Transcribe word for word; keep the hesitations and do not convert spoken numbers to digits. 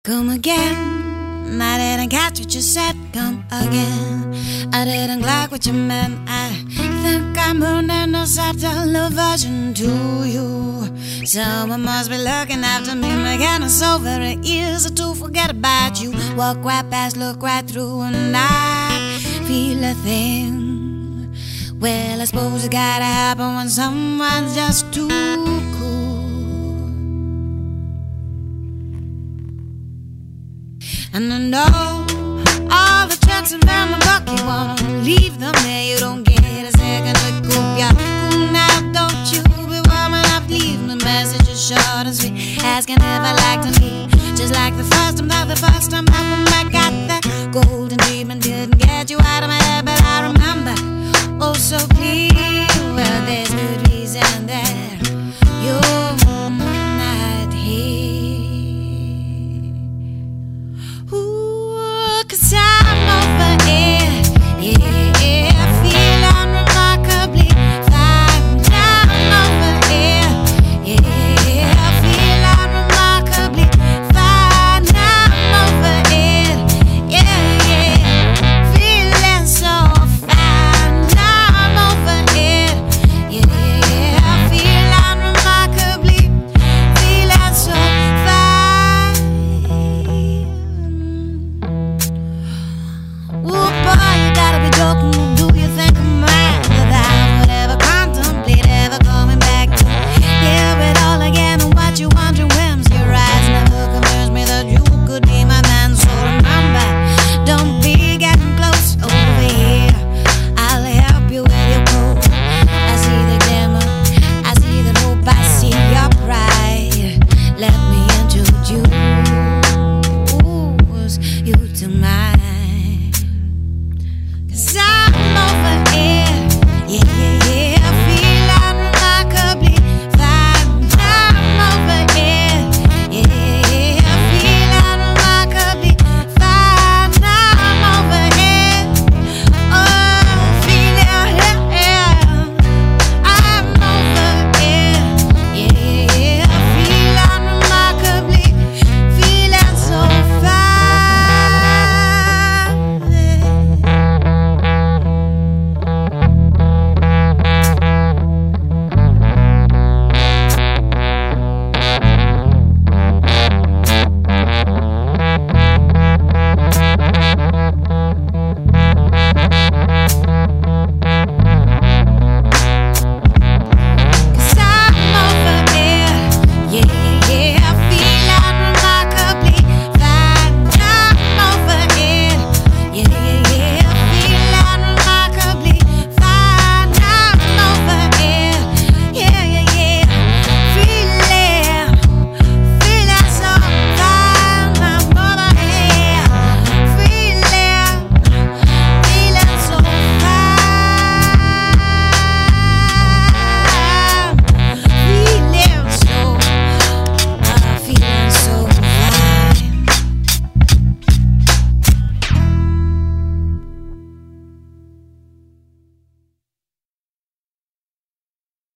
Come again, I didn't catch what you said. Come again, I didn't like what you meant. I think I'm burning a subtle aversion to you. Someone must be looking after me, making it so very easy to forget about you. Walk right past, look right through, and I feel a thing. Well, I suppose it gotta happen when someone's just too cool. And I know all the tricks around the block, you wanna leave them there. You don't get a second to coop. You're cool now, don't you be warming up. Leave me messages short and sweet, asking if I like to meet. Just like the first time, like the first time I went back got that golden dream and didn't get you out of my head. But I remember, oh so clear, well there's good reason there. You're not here. Ooh, 'cause I